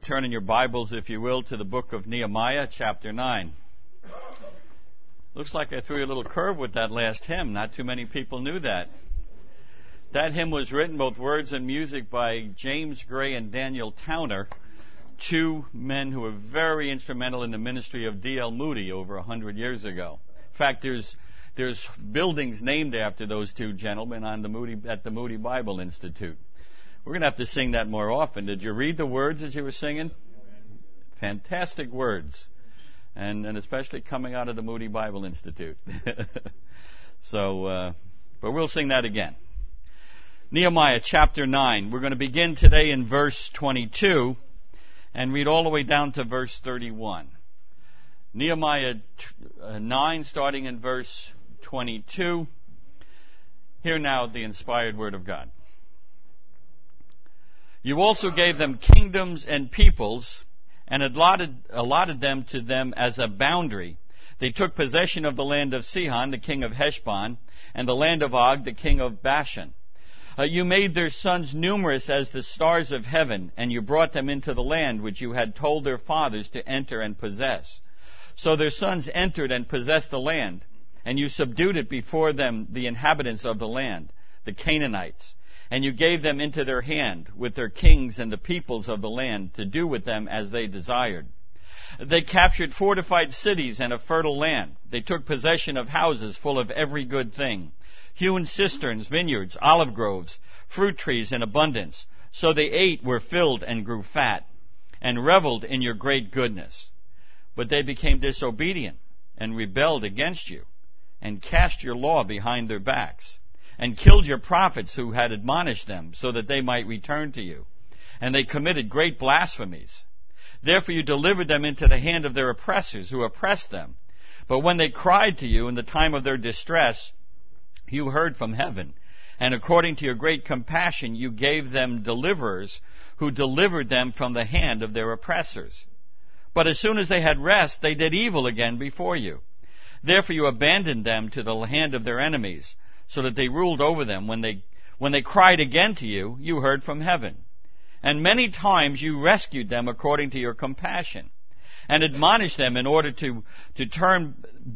turn in your Bibles, if you will, to the book of Nehemiah, chapter 9. Looks like I threw you a little curve with that last hymn. Not too many people knew that. That hymn was written, both words and music, by James Gray and Daniel Towner, two men who were very instrumental in the ministry of D.L. Moody over 100 years ago. In fact, there's buildings named after those two gentlemen at the Moody Bible Institute. We're going to have to sing that more often. Did you read the words as you were singing? Fantastic words. And especially coming out of the Moody Bible Institute. But we'll sing that again. Nehemiah chapter 9. We're going to begin today in verse 22 and read all the way down to verse 31. Nehemiah 9, starting in verse 22. Hear now the inspired word of God. You also gave them kingdoms and peoples, and allotted them to them as a boundary. They took possession of the land of Sihon, the king of Heshbon, and the land of Og, the king of Bashan. You made their sons numerous as the stars of heaven, and you brought them into the land which you had told their fathers to enter and possess. So their sons entered and possessed the land, and you subdued it before them, the inhabitants of the land, the Canaanites. And you gave them into their hand with their kings and the peoples of the land to do with them as they desired. They captured fortified cities and a fertile land. They took possession of houses full of every good thing, hewn cisterns, vineyards, olive groves, fruit trees in abundance. So they ate, were filled, and grew fat, and reveled in your great goodness. But they became disobedient and rebelled against you, and cast your law behind their backs, and killed your prophets who had admonished them, so that they might return to you. And they committed great blasphemies. Therefore you delivered them into the hand of their oppressors, who oppressed them. But when they cried to you in the time of their distress, you heard from heaven. And according to your great compassion, you gave them deliverers, who delivered them from the hand of their oppressors. But as soon as they had rest, they did evil again before you. Therefore you abandoned them to the hand of their enemies, so that they ruled over them. When they cried again to you, you heard from heaven. And many times you rescued them according to your compassion, and admonished them in order to turn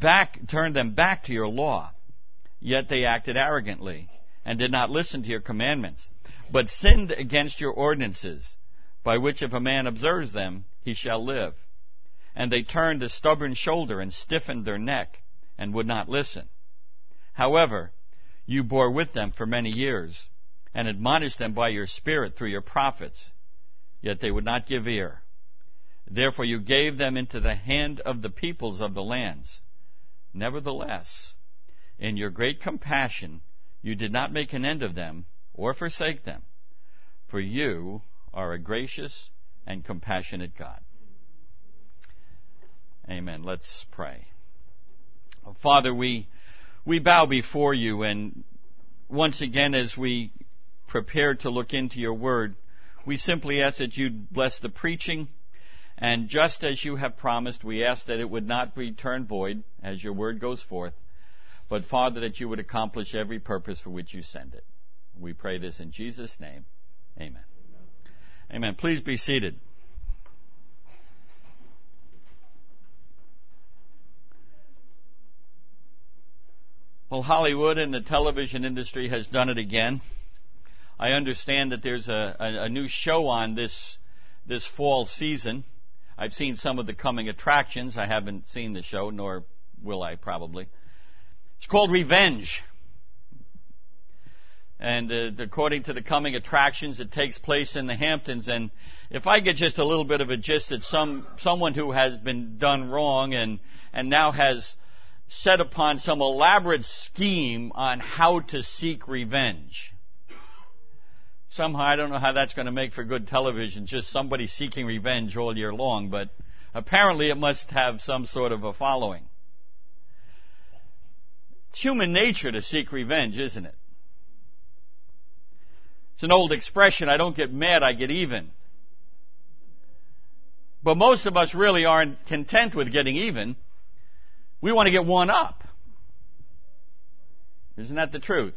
them back to your law. Yet they acted arrogantly, and did not listen to your commandments, but sinned against your ordinances, by which if a man observes them, he shall live. And they turned a stubborn shoulder, and stiffened their neck, and would not listen. However, you bore with them for many years, and admonished them by your Spirit through your prophets. Yet they would not give ear. Therefore you gave them into the hand of the peoples of the lands. Nevertheless, in your great compassion, you did not make an end of them, or forsake them. For you are a gracious and compassionate God. Amen. Let's pray. Father, we bow before you, and once again, as we prepare to look into your word, we simply ask that you'd bless the preaching, and just as you have promised, we ask that it would not return void as your word goes forth, but Father, that you would accomplish every purpose for which you send it. We pray this in Jesus' name. Amen. Amen. Please be seated. Well, Hollywood and the television industry has done it again. I understand that there's a new show on this fall season. I've seen some of the coming attractions. I haven't seen the show, nor will I probably. It's called Revenge. And according to the coming attractions, it takes place in the Hamptons. And if I get just a little bit of a gist that someone who has been done wrong and now has set upon some elaborate scheme on how to seek revenge. Somehow, I don't know how that's going to make for good television, just somebody seeking revenge all year long, but apparently it must have some sort of a following. It's human nature to seek revenge, isn't it? It's an old expression, I don't get mad, I get even. But most of us really aren't content with getting even. We want to get one up. Isn't that the truth?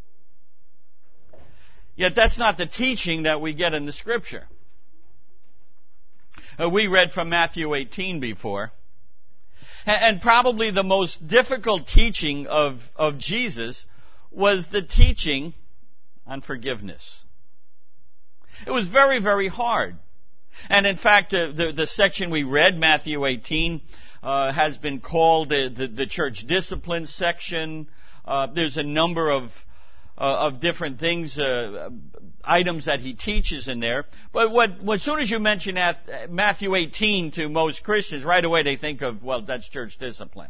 Yet that's not the teaching that we get in the Scripture. We read from Matthew 18 before. And probably the most difficult teaching of Jesus was the teaching on forgiveness. It was very, very hard. And in fact, the section we read, Matthew 18, has been called the church discipline section. There's a number of different things, items that he teaches in there. But as soon as you mention Matthew 18 to most Christians, right away they think of, well, that's church discipline.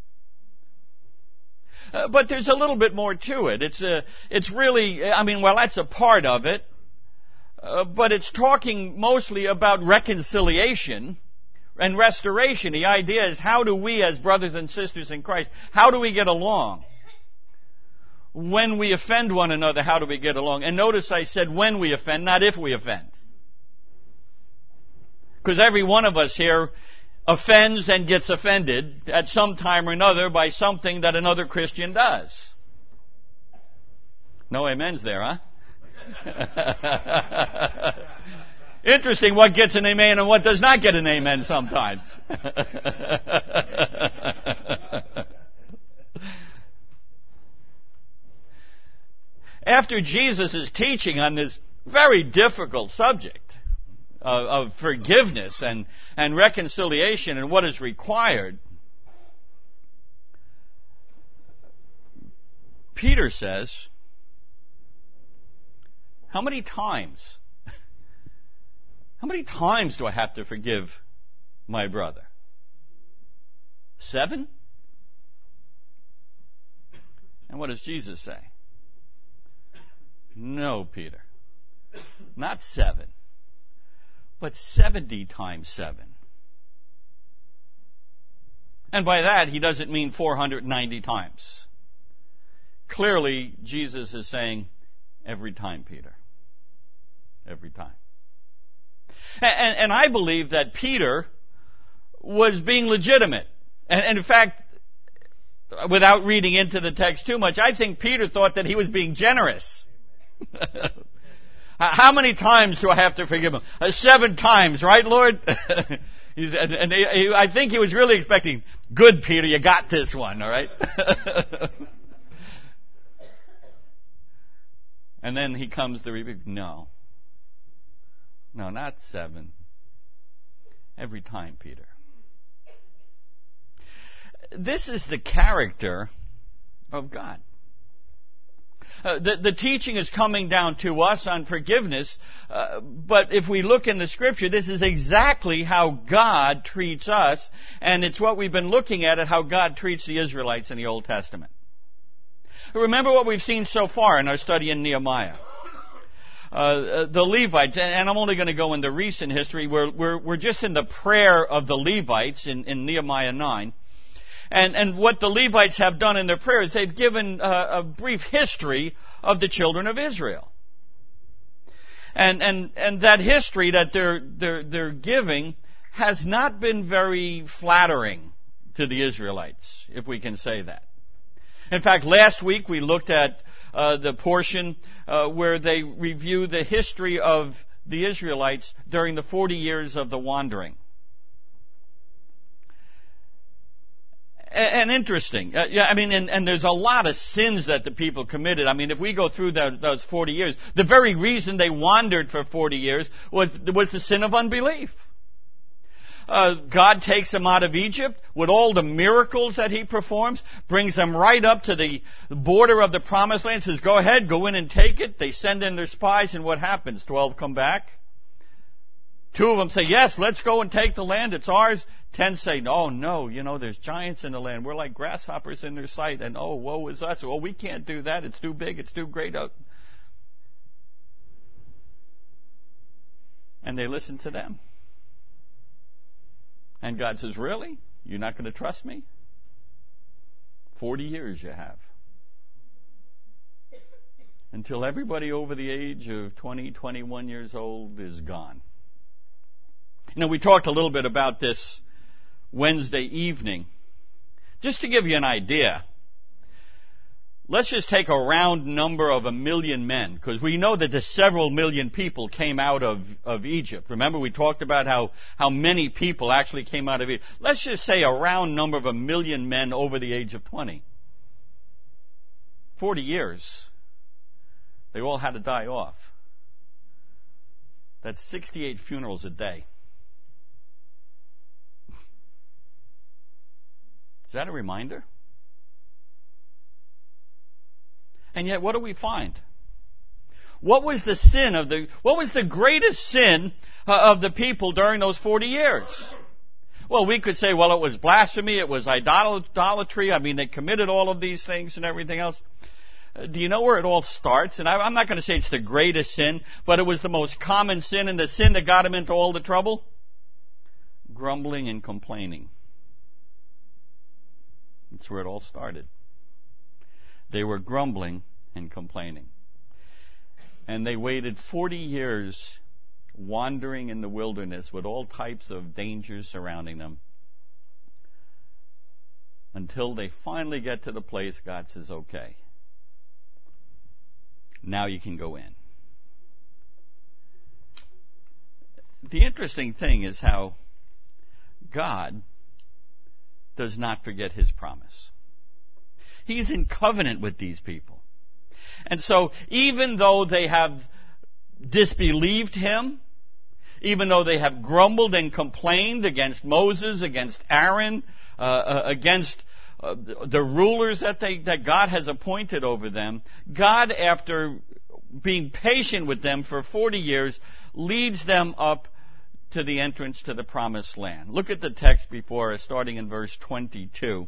But there's a little bit more to it. It's really, that's a part of it. But it's talking mostly about reconciliation and restoration. The idea is, how do we as brothers and sisters in Christ, how do we get along? When we offend one another, how do we get along? And notice I said when we offend, not if we offend. Because every one of us here offends and gets offended at some time or another by something that another Christian does. No amens there, huh? Interesting what gets an amen and what does not get an amen sometimes. After Jesus' teaching on this very difficult subject of forgiveness and reconciliation and what is required, Peter says, how many times do I have to forgive my brother? 7? And what does Jesus say? No, Peter. Not 7, but 70 times 7. And by that, he doesn't mean 490 times. Clearly, Jesus is saying, every time, Peter. Every time. And I believe that Peter was being legitimate. And in fact, without reading into the text too much, I think Peter thought that he was being generous. How many times do I have to forgive him? 7 times, right, Lord? I think he was really expecting, good, Peter, you got this one, all right? And then he comes to rebuke. No, not 7. Every time, Peter. This is the character of God. The teaching is coming down to us on forgiveness, but if we look in the Scripture, this is exactly how God treats us, and it's what we've been looking at how God treats the Israelites in the Old Testament. Remember what we've seen so far in our study in Nehemiah. The Levites, and I'm only going to go into recent history, we're just in the prayer of the Levites in Nehemiah 9. And what the Levites have done in their prayers, they've given a brief history of the children of Israel. And that history that they're giving has not been very flattering to the Israelites, if we can say that. In fact, last week we looked at the portion where they review the history of the Israelites during the 40 years of the wandering. And interesting. And there's a lot of sins that the people committed. If we go through those 40 years, the very reason they wandered for 40 years was the sin of unbelief. God takes them out of Egypt with all the miracles that He performs, brings them right up to the border of the Promised Land, says, go ahead, go in and take it. They send in their spies, and what happens? 12 come back. 2 of them say, yes, let's go and take the land, it's ours. 10 say, no, there's giants in the land. We're like grasshoppers in their sight, and woe is us. We can't do that. It's too big, it's too great. And they listen to them. And God says, really? You're not going to trust me? 40 years you have. Until everybody over the age of 20, 21 years old is gone. We talked a little bit about this Wednesday evening. Just to give you an idea, let's just take a round number of 1 million men, because we know that the several million people came out of Egypt. Remember, we talked about how many people actually came out of Egypt. Let's just say a round number of 1 million men over the age of 20. 40 years. They all had to die off. That's 68 funerals a day. Is that a reminder? And yet, what do we find? What was the greatest sin of the people during those 40 years? Well, we could say, well, it was blasphemy, it was idolatry. I mean, they committed all of these things and everything else. Do you know where it all starts? And I'm not going to say it's the greatest sin, but it was the most common sin, and the sin that got them into all the trouble? Grumbling and complaining. That's where it all started. They were grumbling and complaining. And they waited 40 years wandering in the wilderness with all types of dangers surrounding them until they finally get to the place God says, okay, now you can go in. The interesting thing is how God does not forget His promise. He's in covenant with these people. And so, even though they have disbelieved Him, even though they have grumbled and complained against Moses, against Aaron, against the rulers that God has appointed over them, God, after being patient with them for 40 years, leads them up to the entrance to the promised land. Look at the text before us, starting in verse 22.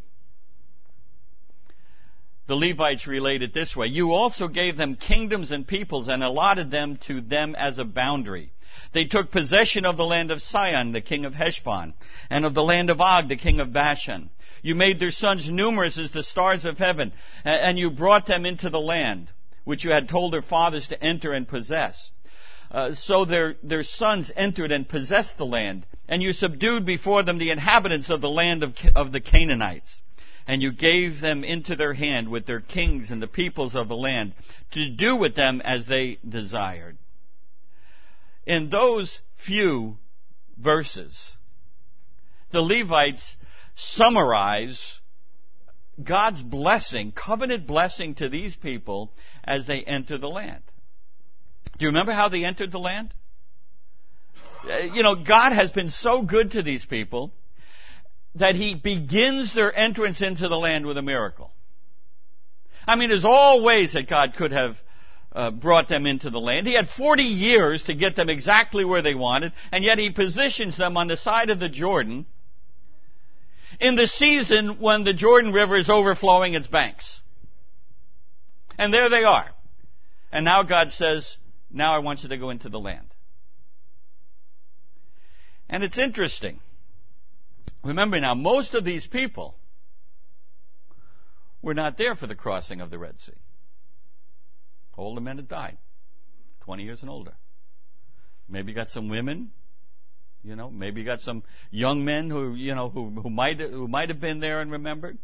The Levites relate it this way: you also gave them kingdoms and peoples and allotted them to them as a boundary. They took possession of the land of Sihon, the king of Heshbon, and of the land of Og, the king of Bashan. You made their sons numerous as the stars of heaven, and you brought them into the land, which you had told their fathers to enter and possess. So their sons entered and possessed the land, and you subdued before them the inhabitants of the land of the Canaanites. And you gave them into their hand with their kings and the peoples of the land to do with them as they desired. In those few verses, the Levites summarize God's blessing, covenant blessing to these people as they enter the land. Do you remember how they entered the land? God has been so good to these people that He begins their entrance into the land with a miracle. I mean, there's all ways that God could have brought them into the land. He had 40 years to get them exactly where they wanted, and yet He positions them on the side of the Jordan in the season when the Jordan River is overflowing its banks. And there they are. And now God says, now I want you to go into the land. And it's interesting. Remember now, most of these people were not there for the crossing of the Red Sea. All the men had died, 20 years and older. Maybe you got some women, maybe you got some young men who might have been there and remembered.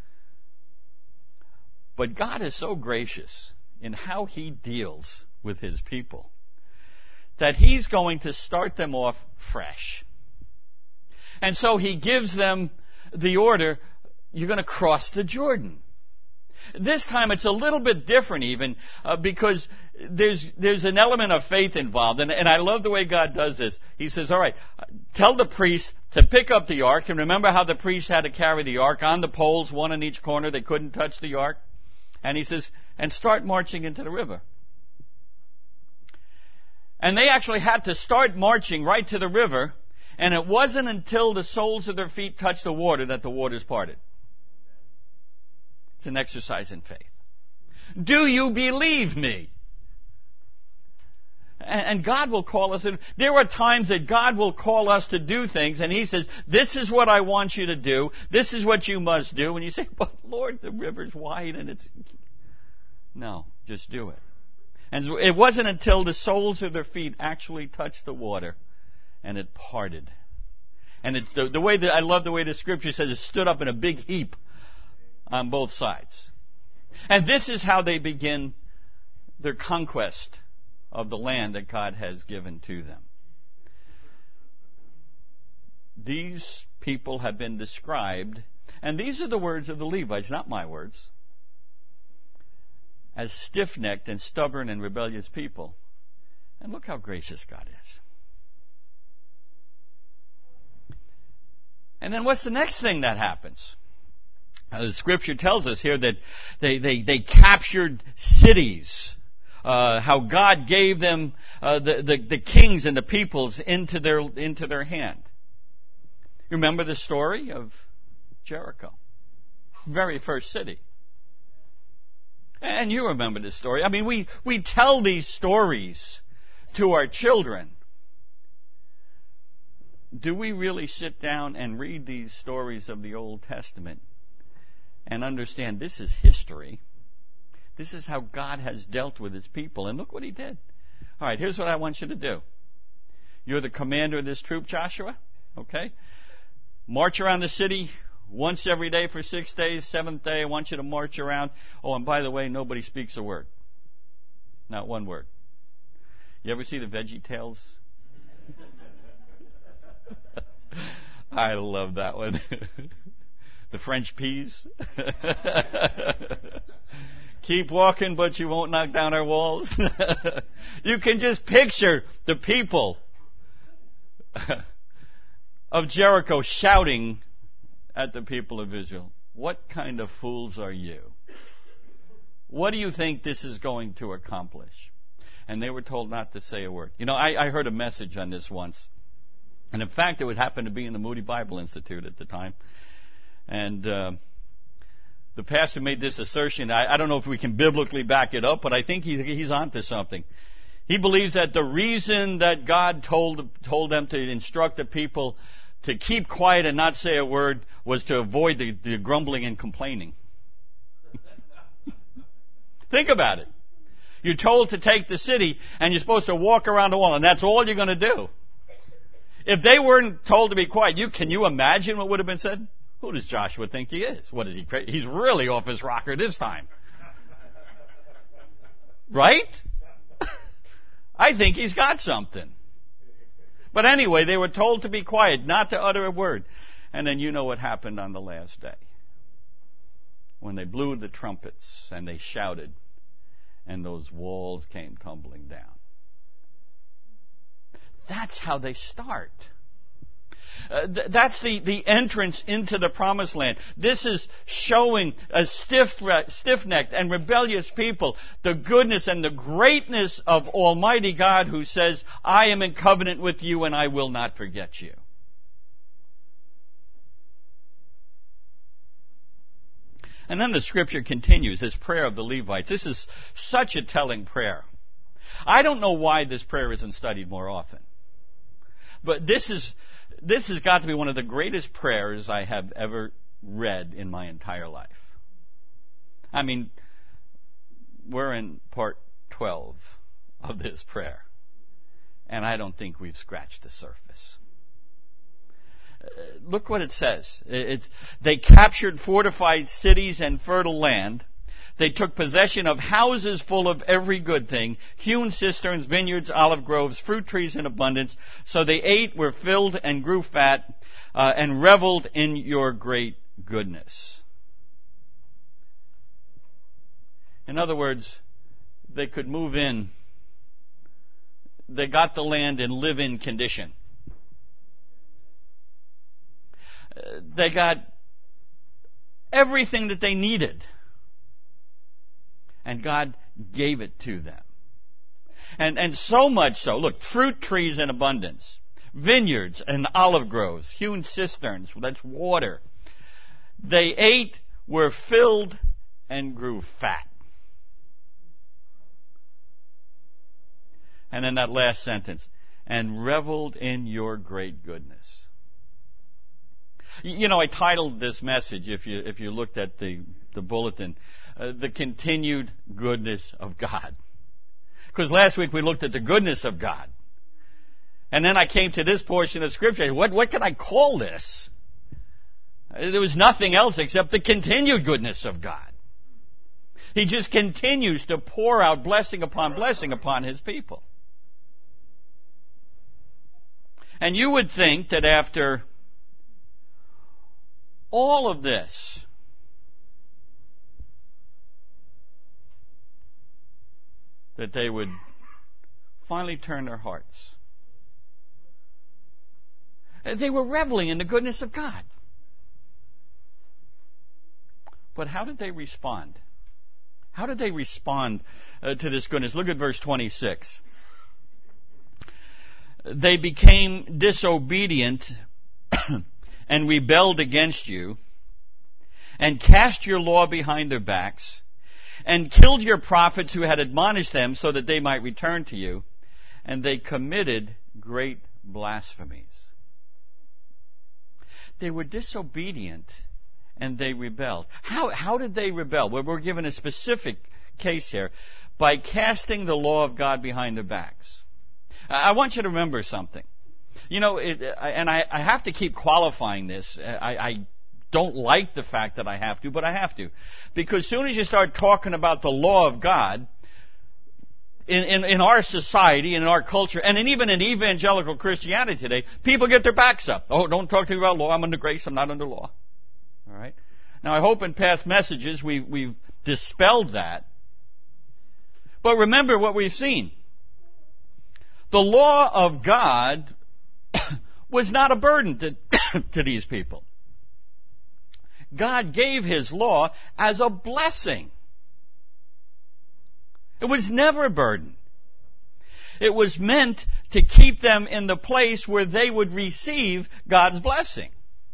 But God is so gracious in how He deals with His people that He's going to start them off fresh. And so He gives them the order, you're going to cross the Jordan. This time it's a little bit different even because there's an element of faith involved. And I love the way God does this. He says, all right, tell the priest to pick up the ark. And remember how the priest had to carry the ark on the poles, one in each corner. They couldn't touch the ark. And He says, and start marching into the river. And they actually had to start marching right to the river. And it wasn't until the soles of their feet touched the water that the waters parted. It's an exercise in faith. Do you believe me? And God will call us. There are times that God will call us to do things, and He says, this is what I want you to do. This is what you must do. And you say, but Lord, the river's wide and it's... No, just do it. And it wasn't until the soles of their feet actually touched the water and it parted. And the way that I love the way the Scripture says it stood up in a big heap on both sides. And this is how they begin their conquest of the land that God has given to them. These people have been described, and these are the words of the Levites, not my words, as stiff-necked and stubborn and rebellious people. And look how gracious God is. And then what's the next thing that happens? The Scripture tells us here that they captured cities. How God gave them the kings and the peoples into their hand. Remember the story of Jericho, very first city. And you remember this story. I mean, we tell these stories to our children. Do we really sit down and read these stories of the Old Testament and understand this is history? This is how God has dealt with His people. And look what He did. All right, here's what I want you to do. You're the commander of this troop, Joshua. Okay? March around the city once every day for 6 days. 7th day, I want you to march around. Oh, and by the way, nobody speaks a word. Not one word. You ever see the Veggie Tales? I love that one. The French peas. Keep walking, but you won't knock down our walls. You can just picture the people of Jericho shouting at the people of Israel. What kind of fools are you? What do you think this is going to accomplish? And they were told not to say a word. You know, I heard a message on this once. And in fact, it would happen to be in the Moody Bible Institute at the time. And the pastor made this assertion. I don't know if we can biblically back it up, but I think he's onto something. He believes that the reason that God told them to instruct the people to keep quiet and not say a word was to avoid the grumbling and complaining. Think about it. You're told to take the city, and you're supposed to walk around the wall, and that's all you're going to do. If they weren't told to be quiet, can you imagine what would have been said? Who does Joshua think he is? What is he? He's really off his rocker this time. Right? I think he's got something. But anyway, they were told to be quiet, not to utter a word. And then you know what happened on the last day. When they blew the trumpets and they shouted, and those walls came tumbling down. That's how they start. That's the entrance into the promised land. This is showing a stiff-necked and rebellious people the goodness and the greatness of Almighty God, who says, I am in covenant with you and I will not forget you. And then the Scripture continues, this prayer of the Levites. This is such a telling prayer. I don't know why this prayer isn't studied more often. But this has got to be one of the greatest prayers I have ever read in my entire life. I mean, we're in part 12 of this prayer, and I don't think we've scratched the surface. Look what it says. They captured fortified cities and fertile land. They took possession of houses full of every good thing, hewn cisterns, vineyards, olive groves, fruit trees in abundance. So they ate, were filled, and grew fat, and reveled in your great goodness. In other words, they could move in. They got the land in live-in condition. They got everything that they needed. And God gave it to them. And so much so, look, fruit trees in abundance, vineyards and olive groves, hewn cisterns, that's water. They ate, were filled, and grew fat. And then that last sentence, and reveled in your great goodness. You know, I titled this message, if you looked at the bulletin, the continued goodness of God. Because last week we looked at the goodness of God. And then I came to this portion of Scripture. What can I call this? There was nothing else except the continued goodness of God. He just continues to pour out blessing upon His people. And you would think that after all of this, that they would finally turn their hearts. They were reveling in the goodness of God. But how did they respond? How did they respond to this goodness? Look at verse 26. They became disobedient and rebelled against you, and cast your law behind their backs, and killed your prophets who had admonished them so that they might return to you, and they committed great blasphemies. They were disobedient and they rebelled. How did they rebel? Well, we're given a specific case here. By casting the law of God behind their backs. I want you to remember something. You know, I have to keep qualifying this. I don't like the fact that I have to, but I have to. Because as soon as you start talking about the law of God, in our society, in our culture, and even in evangelical Christianity today, people get their backs up. Oh, don't talk to me about law. I'm under grace. I'm not under law. All right? Now, I hope in past messages we've dispelled that. But remember what we've seen. The law of God was not a burden to these people. God gave His law as a blessing. It was never a burden. It was meant to keep them in the place where they would receive God's blessing.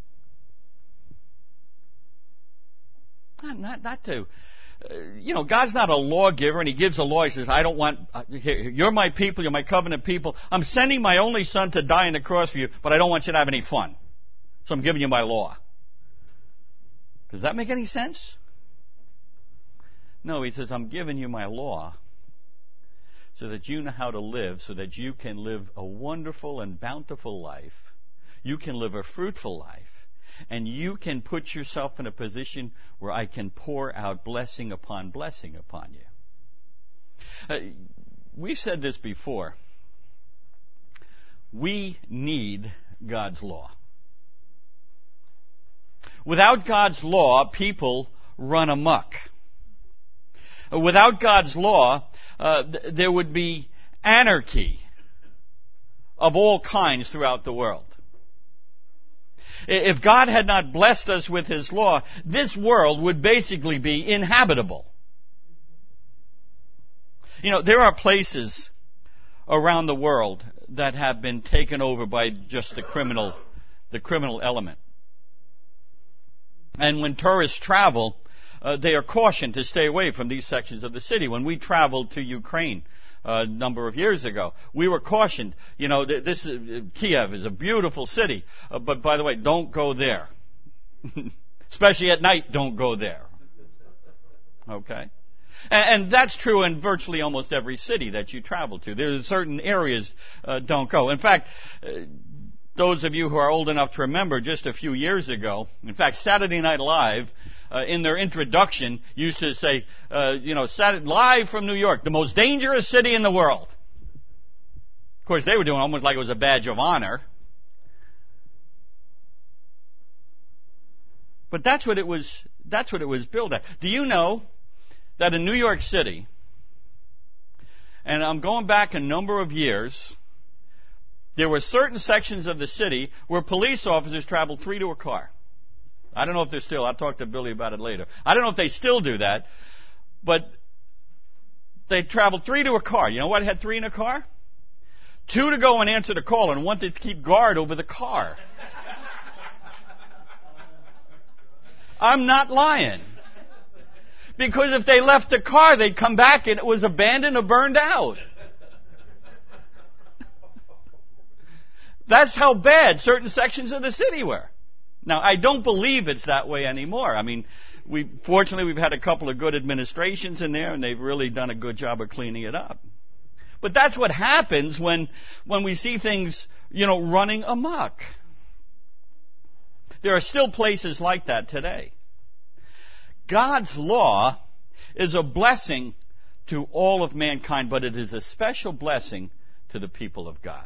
Not to... God's not a lawgiver, and He gives a law. He says, I don't want... you're my people, you're my covenant people. I'm sending my only Son to die on the cross for you, but I don't want you to have any fun. So I'm giving you my law. Does that make any sense? No, He says, I'm giving you my law so that you know how to live, so that you can live a wonderful and bountiful life. You can live a fruitful life. And you can put yourself in a position where I can pour out blessing upon you. We've said this before. We need God's law. Without God's law, people run amok. Without God's law, there would be anarchy of all kinds throughout the world. If God had not blessed us with His law, this world would basically be inhabitable. You know, there are places around the world that have been taken over by just the criminal element. And when tourists travel, they are cautioned to stay away from these sections of the city. When we traveled to Ukraine a number of years ago, we were cautioned. You know, Kiev is a beautiful city, but by the way, don't go there. Especially at night, don't go there. Okay? And that's true in virtually almost every city that you travel to. There's certain areas don't go. In fact, those of you who are old enough to remember, just a few years ago, in fact, Saturday Night Live, in their introduction, used to say, live from New York, the most dangerous city in the world. Of course, they were doing almost like it was a badge of honor. But that's what it was billed at. Do you know that in New York City, and I'm going back a number of years, there were certain sections of the city where police officers traveled 3 to a car. I don't know if they're still, I'll talk to Billy about it later. I don't know if they still do that, but they traveled 3 to a car. You know what had 3 in a car? 2 to go and answer the call, and 1 to keep guard over the car. I'm not lying. Because if they left the car, they'd come back and it was abandoned or burned out. That's how bad certain sections of the city were. Now, I don't believe it's that way anymore. I mean, fortunately, we've had a couple of good administrations in there, and they've really done a good job of cleaning it up. But that's what happens when we see things, running amok. There are still places like that today. God's law is a blessing to all of mankind, but it is a special blessing to the people of God.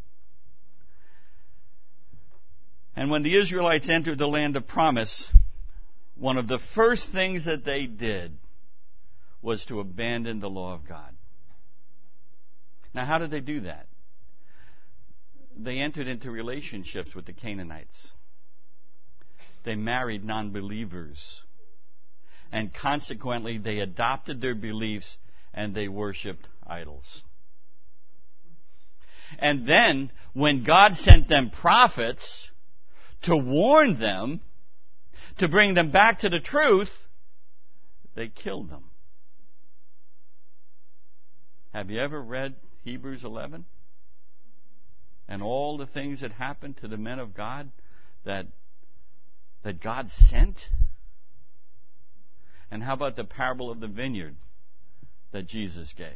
And when the Israelites entered the land of promise, one of the first things that they did was to abandon the law of God. Now, how did they do that? They entered into relationships with the Canaanites. They married non-believers. And consequently, they adopted their beliefs and they worshipped idols. And then, when God sent them prophets to warn them, to bring them back to the truth, they killed them. Have you ever read Hebrews 11? And all the things that happened to the men of God that God sent? And how about the parable of the vineyard that Jesus gave?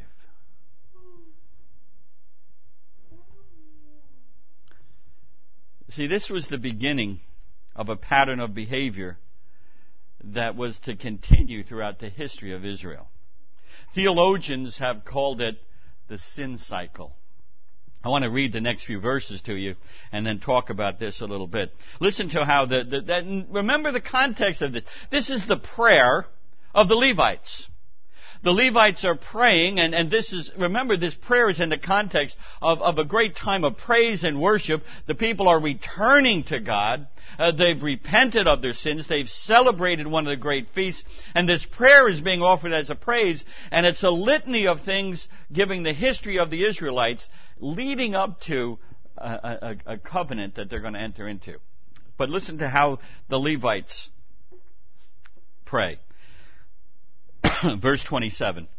See, this was the beginning of a pattern of behavior that was to continue throughout the history of Israel. Theologians have called it the sin cycle. I want to read the next few verses to you and then talk about this a little bit. Listen to how remember the context of this. This is the prayer of the Levites. The Levites are praying, and remember, this prayer is in the context of a great time of praise and worship. The people are returning to God. They've repented of their sins. They've celebrated one of the great feasts. And this prayer is being offered as a praise, and it's a litany of things giving the history of the Israelites leading up to a covenant that they're going to enter into. But listen to how the Levites pray. Verse 27.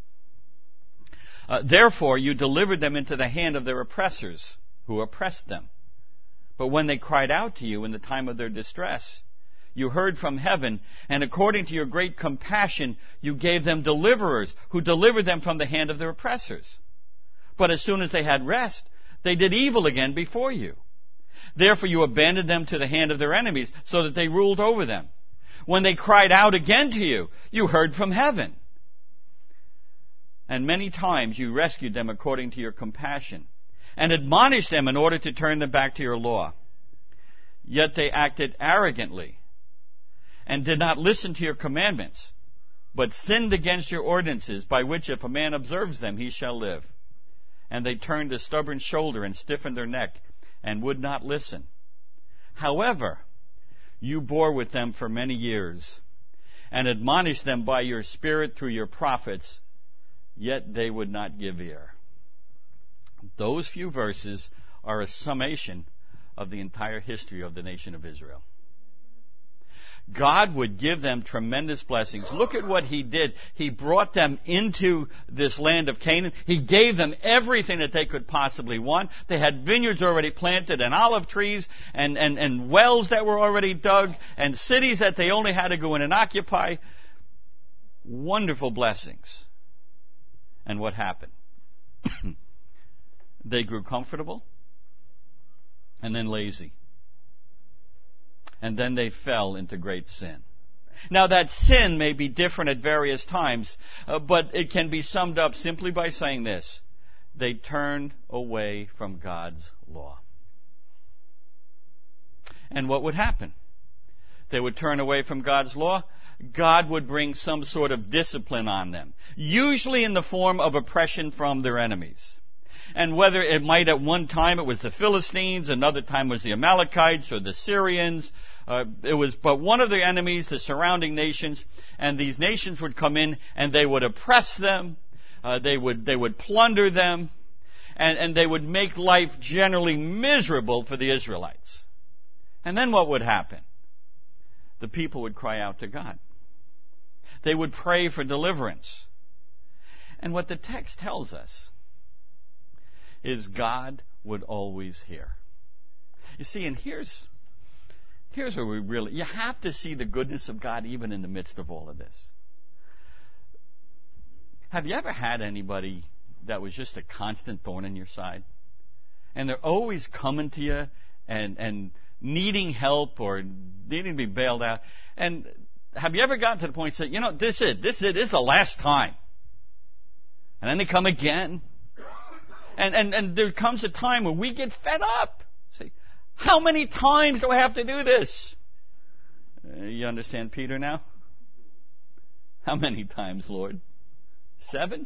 Therefore you delivered them into the hand of their oppressors, who oppressed them. But when they cried out to you in the time of their distress, you heard from heaven, and according to your great compassion, you gave them deliverers, who delivered them from the hand of their oppressors. But as soon as they had rest, they did evil again before you. Therefore you abandoned them to the hand of their enemies, so that they ruled over them. When they cried out again to you, you heard from heaven. And many times you rescued them according to your compassion, and admonished them in order to turn them back to your law. Yet they acted arrogantly, and did not listen to your commandments, but sinned against your ordinances, by which if a man observes them, he shall live. And they turned a stubborn shoulder, and stiffened their neck, and would not listen. However, you bore with them for many years, and admonished them by your Spirit through your prophets, yet they would not give ear. Those few verses are a summation of the entire history of the nation of Israel. God would give them tremendous blessings. Look at what He did. He brought them into this land of Canaan. He gave them everything that they could possibly want. They had vineyards already planted, and olive trees, and wells that were already dug, and cities that they only had to go in and occupy. Wonderful blessings. And what happened? They grew comfortable, and then lazy. And then they fell into great sin. Now that sin may be different at various times, but it can be summed up simply by saying this: they turned away from God's law. And what would happen? They would turn away from God's law. God would bring some sort of discipline on them, usually in the form of oppression from their enemies. And whether it might at one time it was the Philistines, another time was the Amalekites or the Syrians, it was but one of the enemies, the surrounding nations, and these nations would come in and they would oppress them, they would plunder them, and they would make life generally miserable for the Israelites. And then what would happen? The people would cry out to God. They would pray for deliverance. And what the text tells us is God would always hear. You see, and here's where you have to see the goodness of God even in the midst of all of this. Have you ever had anybody that was just a constant thorn in your side? And they're always coming to you and needing help or needing to be bailed out. And have you ever gotten to the point and said, this is the last time? And then they come again. And there comes a time where we get fed up. Say, how many times do I have to do this? You understand Peter now? How many times, Lord? 7?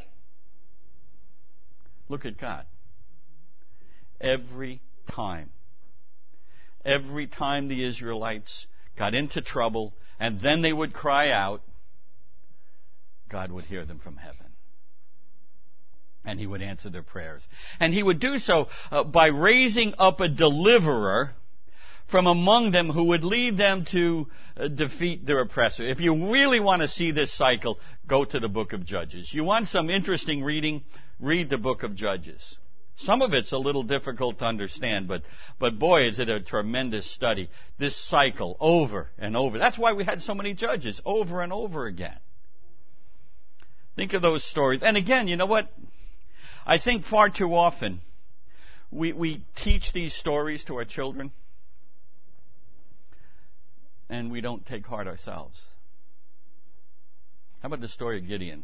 Look at God. Every time the Israelites got into trouble and then they would cry out, God would hear them from heaven. And He would answer their prayers. And He would do so by raising up a deliverer from among them who would lead them to defeat their oppressor. If you really want to see this cycle, go to the book of Judges. You want some interesting reading? Read the book of Judges. Some of it's a little difficult to understand, but boy, is it a tremendous study. This cycle over and over. That's why we had so many judges over and over again. Think of those stories. And again, you know what? I think far too often we teach these stories to our children and we don't take heart ourselves. How about the story of Gideon?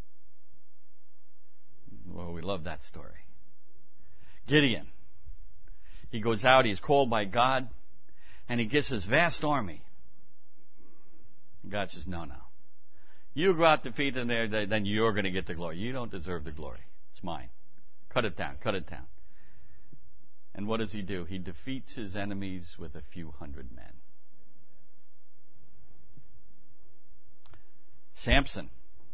Well, we love that story. Gideon. He goes out, he's called by God, and he gets this vast army. And God says, no. You go out, defeat them there, then you're going to get the glory. You don't deserve the glory. It's mine. Cut it down. And what does he do? He defeats his enemies with a few hundred men. Samson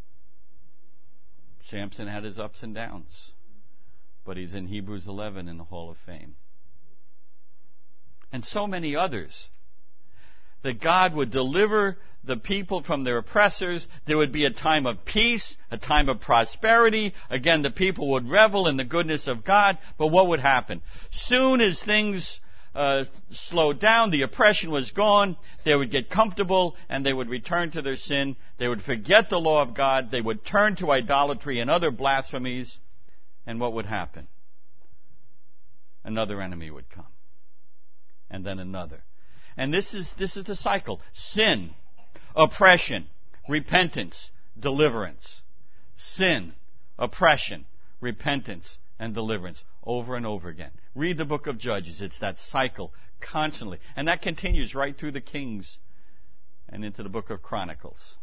had his ups and downs, but he's in Hebrews 11 in the Hall of Fame. And so many others. That God would deliver the people from their oppressors. There would be a time of peace, a time of prosperity. Again, the people would revel in the goodness of God. But what would happen? Soon as things slowed down, the oppression was gone, they would get comfortable and they would return to their sin. They would forget the law of God. They would turn to idolatry and other blasphemies. And what would happen? Another enemy would come. And then another. And this is the cycle. Sin, oppression, repentance, deliverance. Sin, oppression, repentance, and deliverance. Over and over again. Read the book of Judges. It's that cycle constantly. And that continues right through the Kings and into the book of Chronicles.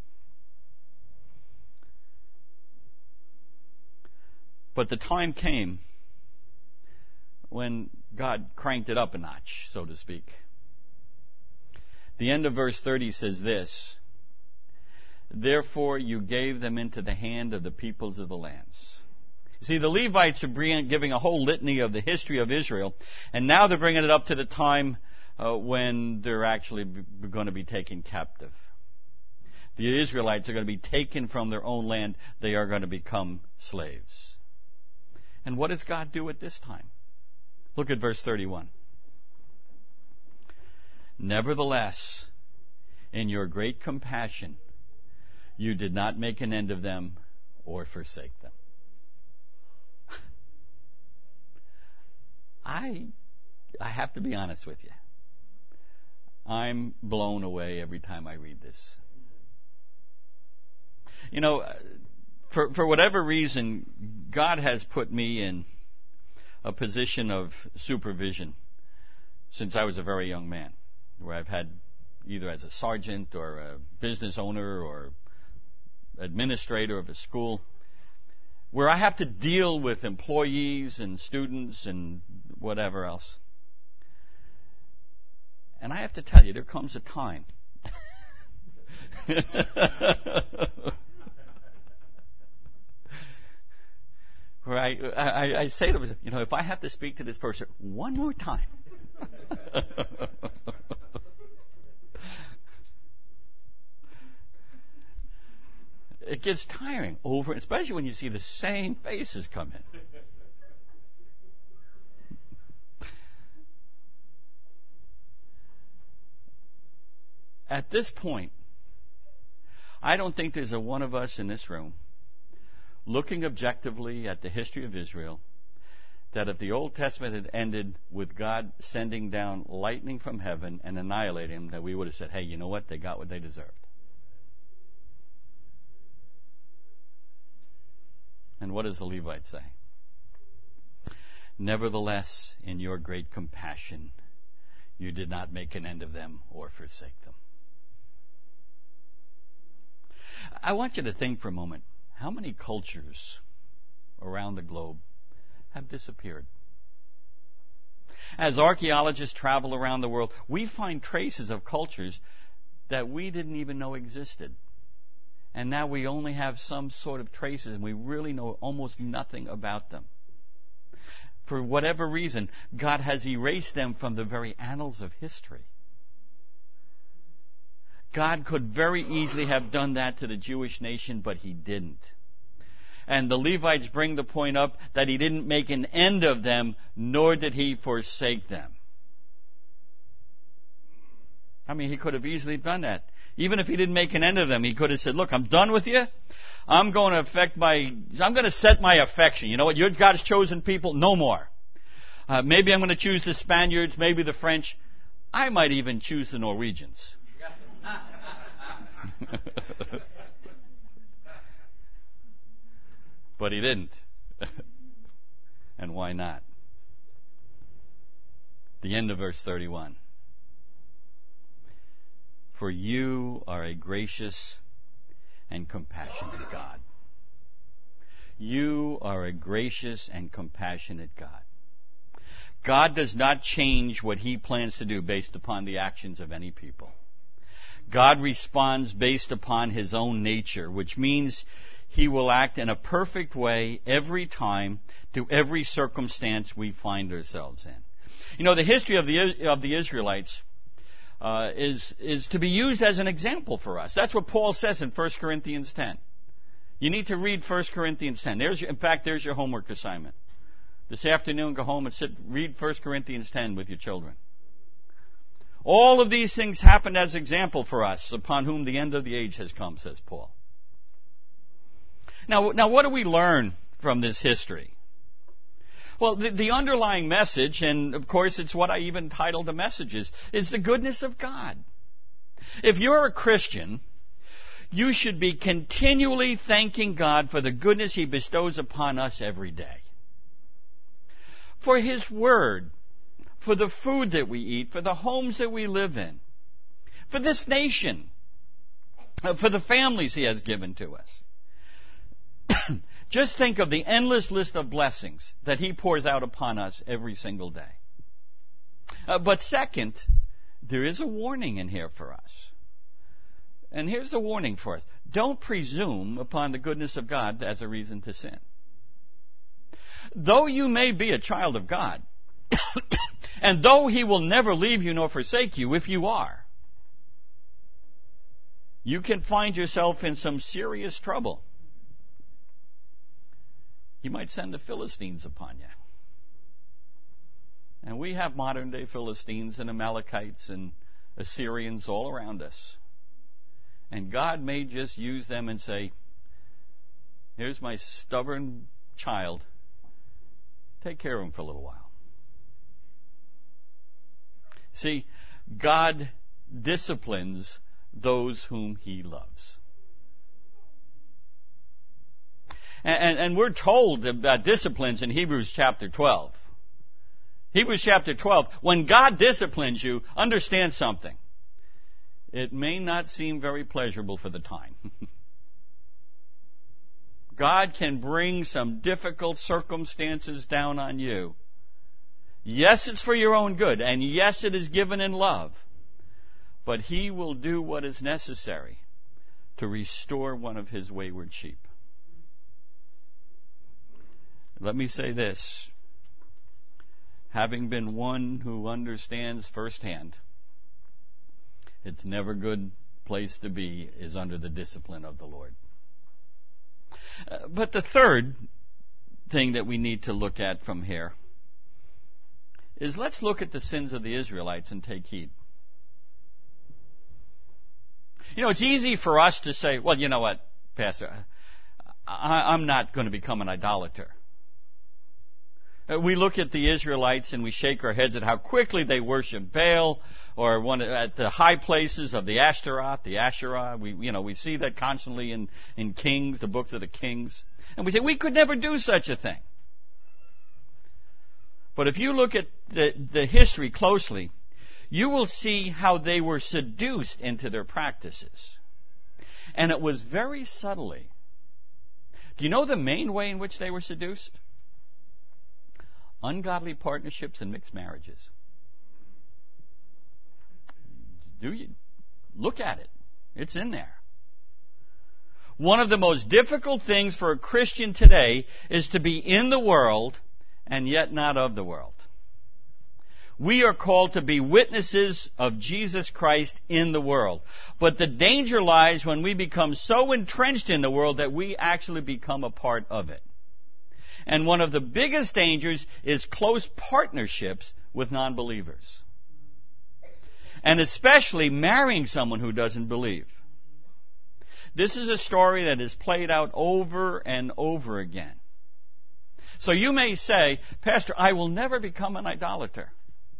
But the time came when God cranked it up a notch, so to speak. The end of verse 30 says this, therefore you gave them into the hand of the peoples of the lands. You see, the Levites are giving a whole litany of the history of Israel, and now they're bringing it up to the time when they're actually going to be taken captive. The Israelites are going to be taken from their own land. They are going to become slaves. And what does God do at this time? Look at verse 31. Nevertheless, in your great compassion, you did not make an end of them or forsake them. I have to be honest with you. I'm blown away every time I read this. You know, for whatever reason, God has put me in a position of supervision since I was a very young man, where I've had either as a sergeant or a business owner or administrator of a school, where I have to deal with employees and students and whatever else. And I have to tell you, there comes a time where I say to them, you know, if I have to speak to this person one more time, it gets tiring over, especially when you see the same faces come in. At this point, I don't think there's a one of us in this room looking objectively at the history of Israel that if the Old Testament had ended with God sending down lightning from heaven and annihilating them, that we would have said, hey, you know what? They got what they deserved. And what does the Levite say? Nevertheless, in your great compassion, you did not make an end of them or forsake them. I want you to think for a moment, how many cultures around the globe have disappeared? As archaeologists travel around the world, we find traces of cultures that we didn't even know existed. And now we only have some sort of traces, and we really know almost nothing about them. For whatever reason, God has erased them from the very annals of history. God could very easily have done that to the Jewish nation, but He didn't. And the Levites bring the point up that He didn't make an end of them, nor did He forsake them. I mean, He could have easily done that. Even if He didn't make an end of them, He could have said, look, I'm done with you. I'm going to set my affection. You know what? You're God's chosen people. No more. Maybe I'm going to choose the Spaniards, maybe the French. I might even choose the Norwegians. But He didn't. And why not? The end of verse 31. For you are a gracious and compassionate God. You are a gracious and compassionate God. God does not change what He plans to do based upon the actions of any people. God responds based upon His own nature, which means He will act in a perfect way every time to every circumstance we find ourselves in. You know, the history of the Israelites is to be used as an example for us. That's what Paul says in 1 Corinthians 10. You need to read 1 Corinthians 10. There's your homework assignment. This afternoon, go home and read 1 Corinthians 10 with your children. All of these things happened as example for us, upon whom the end of the age has come, says Paul. Now what do we learn from this history? Well, the underlying message, and of course it's what I even titled the messages, is the goodness of God. If you're a Christian, you should be continually thanking God for the goodness He bestows upon us every day. For His Word, for the food that we eat, for the homes that we live in, for this nation, for the families He has given to us. Just think of the endless list of blessings that He pours out upon us every single day. But second, there is a warning in here for us. And here's the warning for us. Don't presume upon the goodness of God as a reason to sin. Though you may be a child of God, and though He will never leave you nor forsake you, if you are, you can find yourself in some serious trouble. He might send the Philistines upon you. And we have modern-day Philistines and Amalekites and Assyrians all around us. And God may just use them and say, here's my stubborn child. Take care of him for a little while. See, God disciplines those whom He loves. And we're told about disciplines in Hebrews chapter 12. Hebrews chapter 12, when God disciplines you, understand something. It may not seem very pleasurable for the time. God can bring some difficult circumstances down on you. Yes, it's for your own good, and yes, it is given in love. But He will do what is necessary to restore one of His wayward sheep. Let me say this. Having been one who understands firsthand, it's never a good place to be is under the discipline of the Lord. But the third thing that we need to look at from here is let's look at the sins of the Israelites and take heed. You know, it's easy for us to say, well, you know what, Pastor, I'm not going to become an idolater. We look at the Israelites and we shake our heads at how quickly they worship Baal, or at the high places of the Ashtaroth, the Asherah. We see that constantly in Kings, the books of the Kings. And we say, we could never do such a thing. But if you look at the history closely, you will see how they were seduced into their practices. And it was very subtly. Do you know the main way in which they were seduced? Ungodly partnerships and mixed marriages. Do you? Look at it. It's in there. One of the most difficult things for a Christian today is to be in the world and yet not of the world. We are called to be witnesses of Jesus Christ in the world. But the danger lies when we become so entrenched in the world that we actually become a part of it. And one of the biggest dangers is close partnerships with non-believers. And especially marrying someone who doesn't believe. This is a story that is played out over and over again. So you may say, Pastor, I will never become an idolater.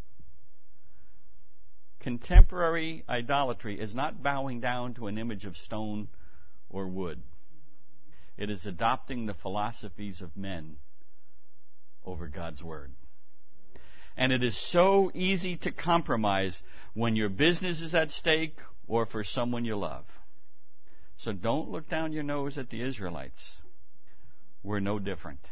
Contemporary idolatry is not bowing down to an image of stone or wood. It is adopting the philosophies of men over God's Word. And it is so easy to compromise when your business is at stake or for someone you love. So don't look down your nose at the Israelites. We're no different.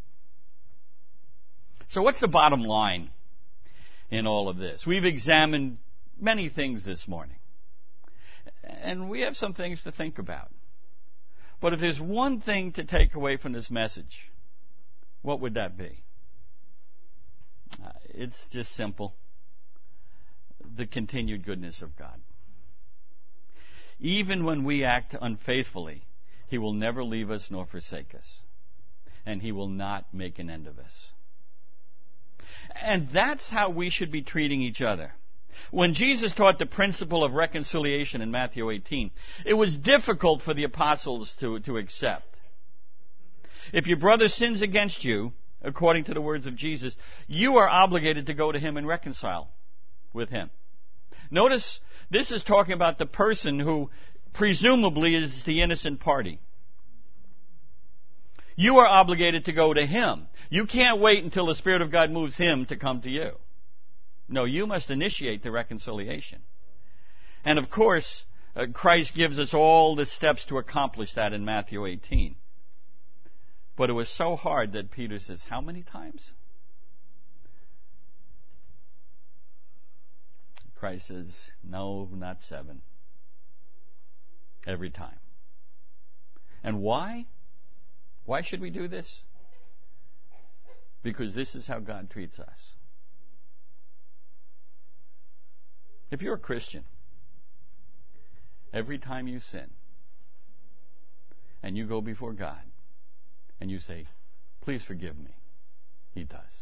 So what's the bottom line in all of this? We've examined many things this morning. And we have some things to think about. But if there's one thing to take away from this message, what would that be? It's just simple. The continued goodness of God. Even when we act unfaithfully, He will never leave us nor forsake us. And He will not make an end of us. And that's how we should be treating each other. When Jesus taught the principle of reconciliation in Matthew 18, it was difficult for the apostles to accept. If your brother sins against you, according to the words of Jesus, you are obligated to go to him and reconcile with him. Notice, this is talking about the person who presumably is the innocent party. You are obligated to go to him. You can't wait until the Spirit of God moves him to come to you. No, you must initiate the reconciliation. And of course, Christ gives us all the steps to accomplish that in Matthew 18. But it was so hard that Peter says, how many times? Christ says, no, not 7. Every time. And why? Why should we do this? Because this is how God treats us. If you're a Christian, every time you sin, and you go before God, and you say, please forgive me, He does.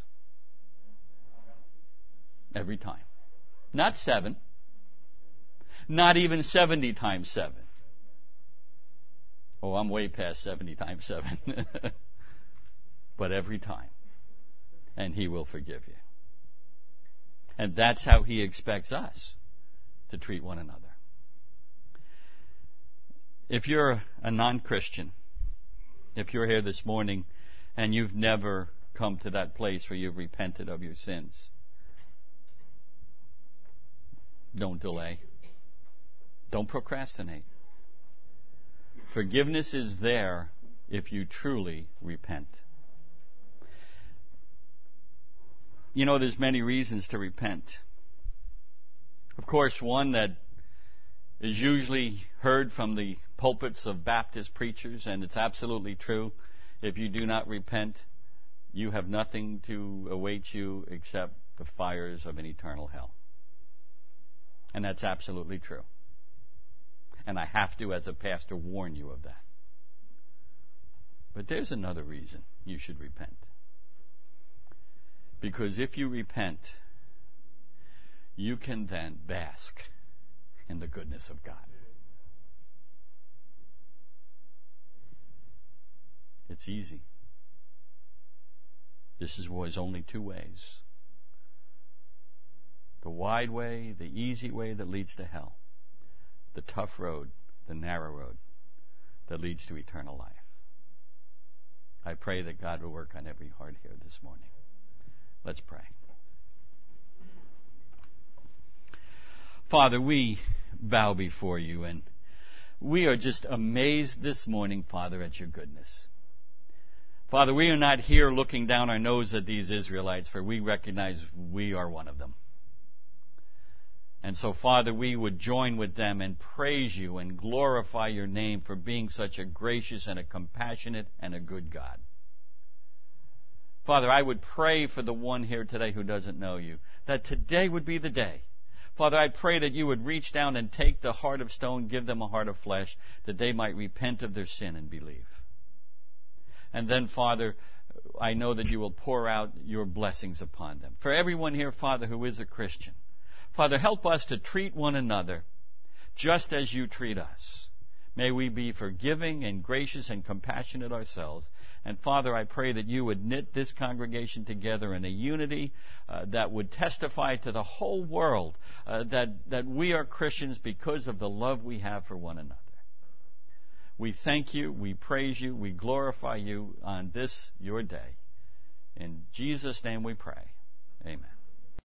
Every time. Not 7. Not even 70 times 7. Oh, I'm way past 70 times 7. But every time. And He will forgive you. And that's how He expects us to treat one another. If you're a non-Christian, if you're here this morning and you've never come to that place where you've repented of your sins, don't delay. Don't procrastinate. Forgiveness is there if you truly repent. You know, there's many reasons to repent. Of course, one that is usually heard from the pulpits of Baptist preachers, and it's absolutely true. If you do not repent, you have nothing to await you except the fires of an eternal hell. And that's absolutely true. And I have to, as a pastor, warn you of that. But there's another reason you should repent. Because if you repent, you can then bask in the goodness of God. It's easy. Was only two ways. The wide way, the easy way that leads to hell. The tough road, the narrow road that leads to eternal life. I pray that God will work on every heart here this morning. Let's pray. Father, we bow before you, and we are just amazed this morning, Father, at your goodness. Father, we are not here looking down our nose at these Israelites, for we recognize we are one of them. And so, Father, we would join with them and praise you and glorify your name for being such a gracious and a compassionate and a good God. Father, I would pray for the one here today who doesn't know you, that today would be the day. Father, I pray that you would reach down and take the heart of stone, give them a heart of flesh, that they might repent of their sin and believe. And then, Father, I know that you will pour out your blessings upon them. For everyone here, Father, who is a Christian, Father, help us to treat one another just as you treat us. May we be forgiving and gracious and compassionate ourselves. And Father, I pray that you would knit this congregation together in a unity that would testify to the whole world that we are Christians because of the love we have for one another. We thank you, we praise you, we glorify you on this, your day. In Jesus' name we pray. Amen.